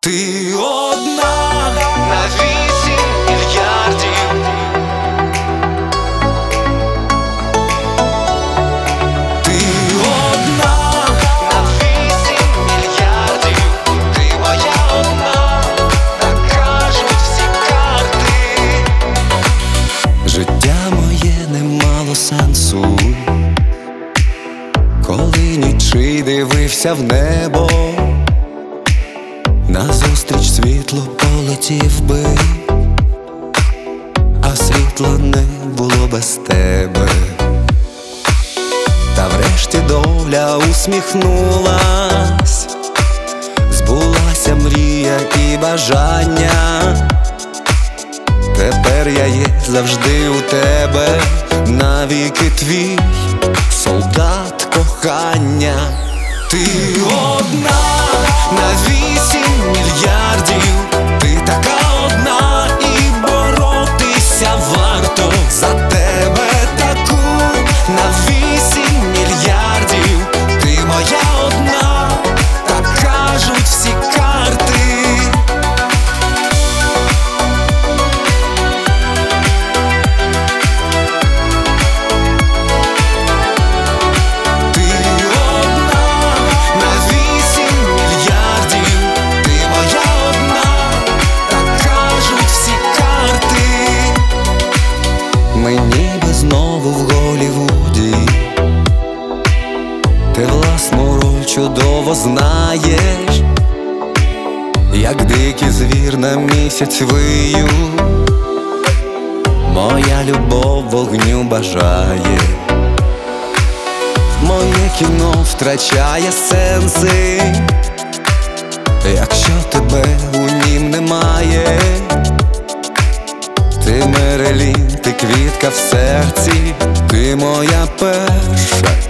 Ти одна на 8 мільярдів. Ти одна на 8 мільярдів. Ти моя одна, так кажуть всі карти. Життя моє не мало сенсу, коли нічий дивився в небо. Назустріч світло полетів би, а світла не було без тебе. Та врешті доля усміхнулась, збулася мрія і бажання. Тепер я є завжди у тебе, навіки твій солдат кохання. Ти одна на 8 мільярдів. Ти така одна, і боротися варто за тебе таку на 8 мільярдів. Ти моя одна, так кажуть всі карти. Мені би знову в Голлівуді. Ти власну роль чудово знаєш, як дикий звір на місяць вию. Моя любов вогню бажає, моє кіно втрачає сенси, якщо тебе у нім немає. Ти Мерелін, ти квітка в серці, ти моя перша